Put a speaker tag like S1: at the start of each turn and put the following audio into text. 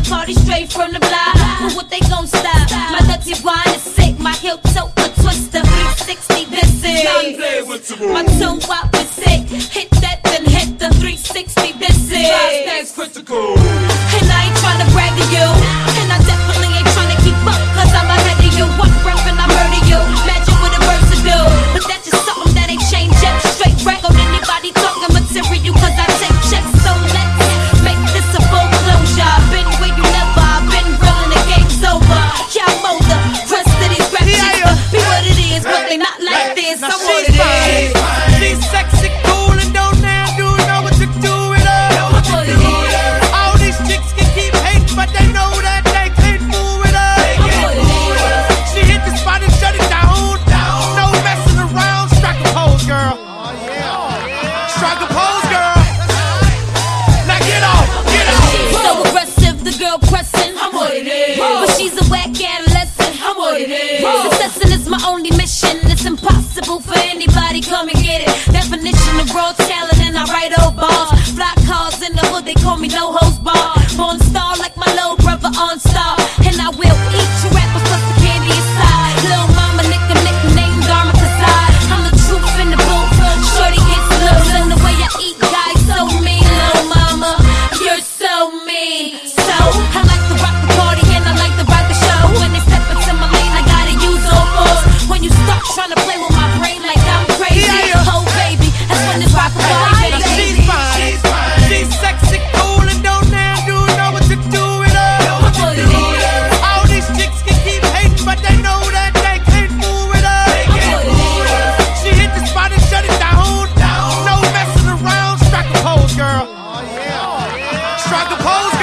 S1: party straight from the block. But what they gon' stop? My dirty wine is sick, my heel toe a twister. 360 this is. My toe wop is sick. Hit that then hit the 360 this is.
S2: That's critical.
S1: And I ain't tryna brag to you, and I definitely ain't tryna keep up, cause I'm ahead of you. One breath and I murder you. Imagine what a verse to do, but that's just something that ain't changed yet. Straight rap on anybody talking material, cause I take checks. So let's make this a full closure. I've been where you never, I've been real and the game's over. Yeah, I'm older, rest of these rap chicks, but be what it is, but they not like this.
S2: Now
S1: I'm what it is.
S2: She's sexy, cool, and don't now do know what to do with her.
S1: I'm what it is.
S2: All these chicks can keep hating, but they know that they can't fool with her.
S1: I'm what it is.
S2: She hit the spot and shut it down. No messing around, strike a pose, girl. Strike a pose, girl. Now get off, get off.
S1: So aggressive, the girl pressing.
S3: I'm what it is.
S1: But she's a whack adolescent.
S3: I'm what it is.
S1: Success is my only mission. It's impossible for anybody, come and get it. Definition of raw talent, and I write old bars. Fly cars in the hood, they call me no host bar. Born star like my little brother on star. And I will eat you rappers plus the candy inside. Little mama nickname Dharma Kasai. I'm the truth in the booth. Shorty gets loose, and the way I eat guys so mean. Little mama, you're so mean. So I like to rock the party and I like to rock the show. When they step into my lane, I gotta use all fours. When you start trying to play with my brain like I'm crazy, oh baby, that's when this rock the party.
S2: Now she's fine. She's sexy, cool, and don't now do know what to do with her.
S1: I'm what it is.
S2: All these chicks can keep hating, but they know that they can't fool with her.
S1: I'm what it is.
S2: She hit the spot and shut it down. No messing around, strike a pose, girl. Strike a pose,